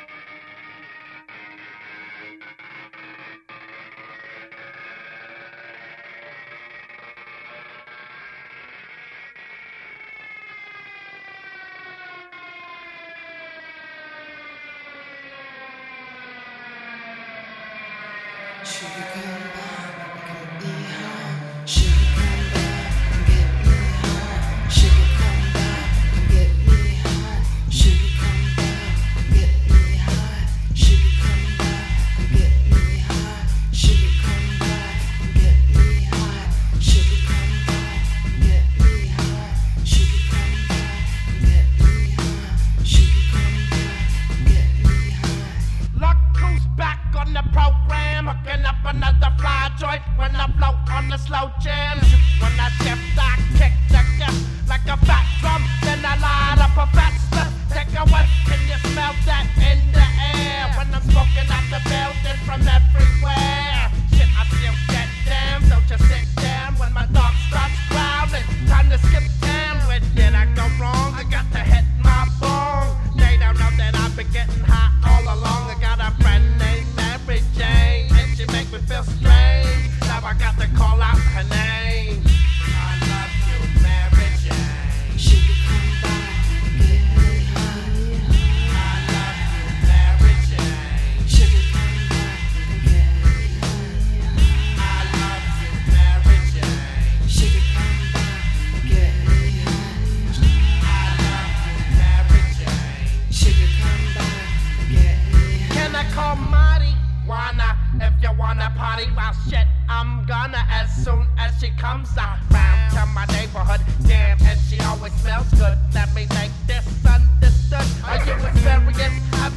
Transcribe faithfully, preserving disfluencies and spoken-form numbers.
Sugar come by, get me high. Sugar come by, get me high. Sugar come by, get me high. Sugar come by, get me high. Sugar come by, get me high. Sugar come by, get me high. Sugar come by, get me high. Sugar come by, get me high. Sugar come by, get me high. Luck goes back on the program, hooking up another fly joint when I float on the slow jam. When I shift, I kick the gas like a fat drum, then I light up a fat stuff. Take a whiff, can you smell that in the air? When I'm smoking out the building from everywhere. Shit, I still get down, don't you sit down when my dog starts growling. Time to skip town, where did I go wrong? I got to hit my bone. They don't know that I've been getting high all along. I got a friend named Mary Jane, and she make me feel strange. Now I got to call out her name. I love you, Mary Jane. Sugar come by, get me high. I love you, Mary Jane. Sugar come by, get me high. I love you, Mary Jane. Sugar come by, get me high. I love you, Mary Jane. Sugar come by, get me high. Can I call Marty? Wanna, if you wanna party, well shit, I'm gonna as soon as she comes around to my neighborhood. Damn, and she always smells good. Let me make this understood. Are you experienced?